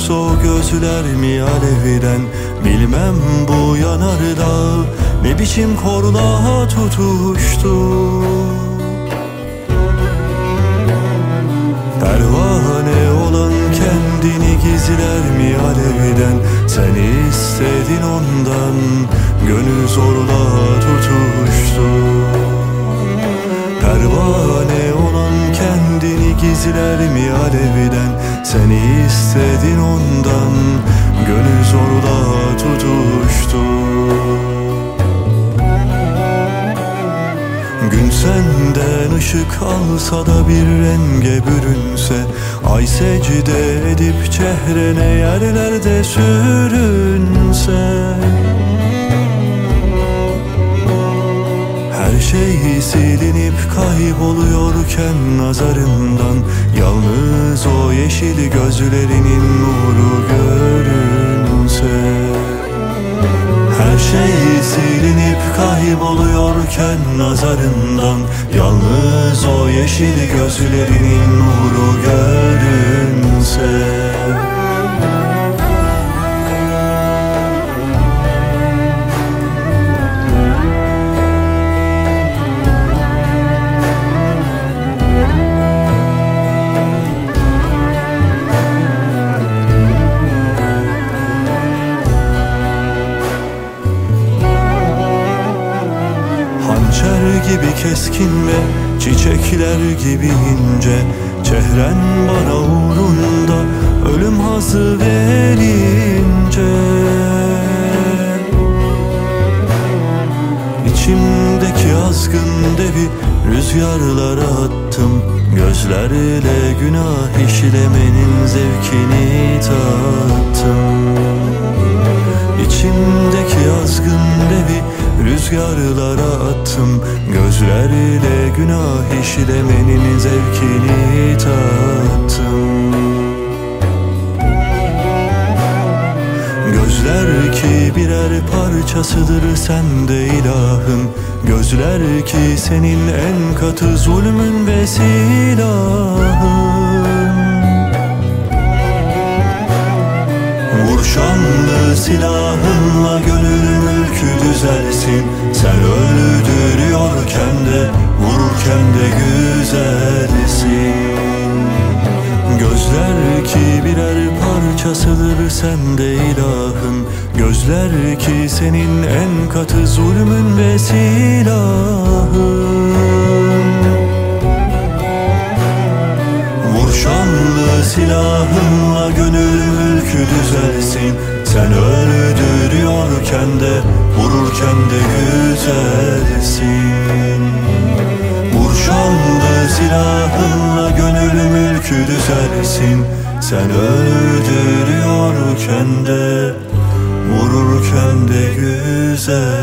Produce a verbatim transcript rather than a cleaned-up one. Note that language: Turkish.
yoksa o gözler mi alevden? Bilmem bu yanardağ ne biçim korluğa tutuştu. Pervane olan kendini gizler mi alevden? Sen istedin ondan, gönül zorla tutuştu. Pervane olan kendini gizler mi alevden? Sen istedin ondan, gönül zorla tutuştu. Gün senden ışık alsa da bir renge bürünse, ay secde edip çehrene yerlerde sürünse, her şey silinip kayboluyorken nazarından, yalnız o yeşil gözlerinin nuru görünse. Her şey silinip kayboluyorken nazarından, yalnız o yeşil gözlerinin nuru görünse. Hançer gibi keskin ve çiçekler gibi ince, çehren bana uğrunda ölüm hazı verince. İçimdeki azgın devi rüzgarlara attım, gözlerle günah işlemenin zevkini tattım. İçimdeki azgın devi rüzgarlara attım, gözlerle günah işlemenin zevkini tattım. Gözler ki birer parçasıdır sende ilahım, gözler ki senin en katı zulmün ve silahın. Vur şanlı silahınla gönül mülkü düzelsin, sen öldürüyorken de vururken de güzelsin. Gözler ki birer parçasıdır sende ilahım, gözler ki senin en katı zulmün ve silahın. Vur şanlı silahınla gönül mülkü düzelsin, sen öldürüyorken de vururken de güzelsin. Vur şanlı silahınla gönül mülkü düzelsin, sen öldürüyorken de vururken de güzel.